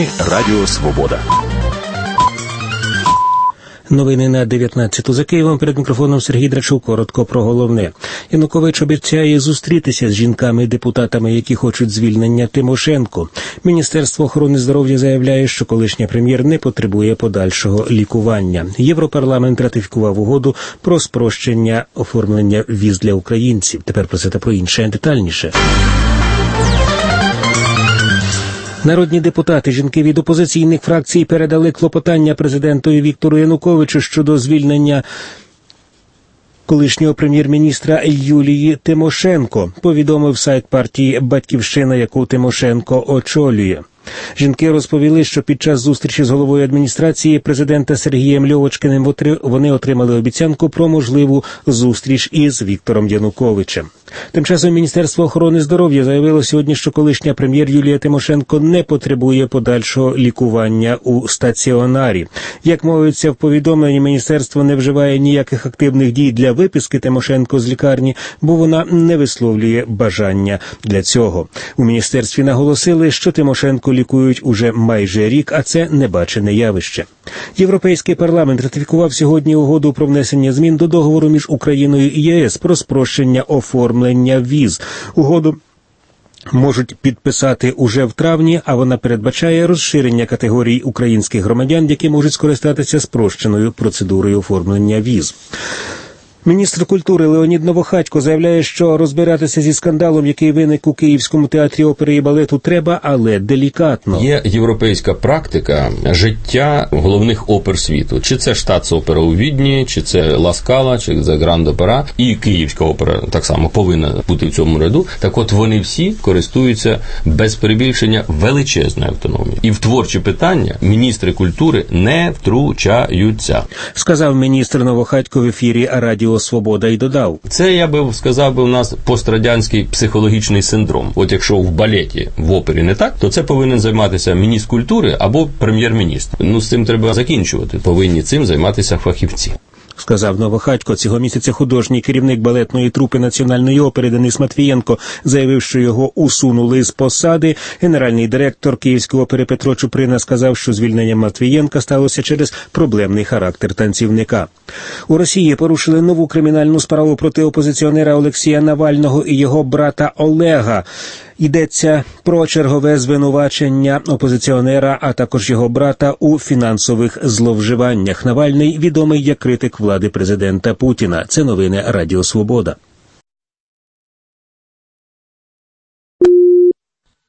Радіо Свобода. Новини на 19-ту. За Києвом перед мікрофоном Сергій Драчук. Коротко про головне. Янукович обіцяє зустрітися з жінками-депутатами, які хочуть звільнення Тимошенко. Міністерство охорони здоров'я заявляє, що колишня прем'єр не потребує подальшого лікування. Європарламент ратифікував угоду про спрощення оформлення віз для українців. Тепер про це та про інше детальніше. Народні депутати, жінки від опозиційних фракцій передали клопотання президентові Віктору Януковичу щодо звільнення колишнього прем'єр-міністра Юлії Тимошенко, повідомив сайт партії «Батьківщина», яку Тимошенко очолює. Жінки розповіли, що під час зустрічі з головою адміністрації президента Сергієм Льовочкіним вони отримали обіцянку про можливу зустріч із Віктором Януковичем. Тим часом Міністерство охорони здоров'я заявило сьогодні, що колишня прем'єр Юлія Тимошенко не потребує подальшого лікування у стаціонарі. Як мовиться в повідомленні, міністерство не вживає ніяких активних дій для виписки Тимошенко з лікарні, бо вона не висловлює бажання для цього. У міністерстві наголосили, що Тимошенко лікують уже майже рік, а це небачене явище. Європейський парламент ратифікував сьогодні угоду про внесення змін до договору між Україною і ЄС про спрощення оформлення віз. Угоду можуть підписати уже в травні, а вона передбачає розширення категорій українських громадян, які можуть скористатися спрощеною процедурою оформлення віз. Міністр культури Леонід Новохатько заявляє, що розбиратися зі скандалом, який виник у Київському театрі опери і балету, треба, але делікатно. Є європейська практика життя головних опер світу. Чи це Штатс-опера у Відні, чи це Ла Скала, чи це Гранд-опера. І Київська опера так само повинна бути в цьому ряду. Так от вони всі користуються без перебільшення величезною автономією. І в творчі питання міністри культури не втручаються. Сказав міністр Новохатько в ефірі Радіо Свобода і додав. Це, я би сказав, у нас пострадянський психологічний синдром. От якщо в балеті, в опері не так, то це повинен займатися міністр культури або прем'єр-міністр. З цим треба закінчувати. Повинні цим займатися фахівці. Сказав Новохатько. Цього місяця художній керівник балетної трупи Національної опери Денис Матвієнко заявив, що його усунули з посади. Генеральний директор Київської опери Петро Чуприна сказав, що звільнення Матвієнка сталося через проблемний характер танцівника. У Росії порушили нову кримінальну справу проти опозиціонера Олексія Навального і його брата Олега. Йдеться про чергове звинувачення опозиціонера, а також його брата у фінансових зловживаннях. Навальний відомий як критик влади президента Путіна. Це новини Радіо Свобода.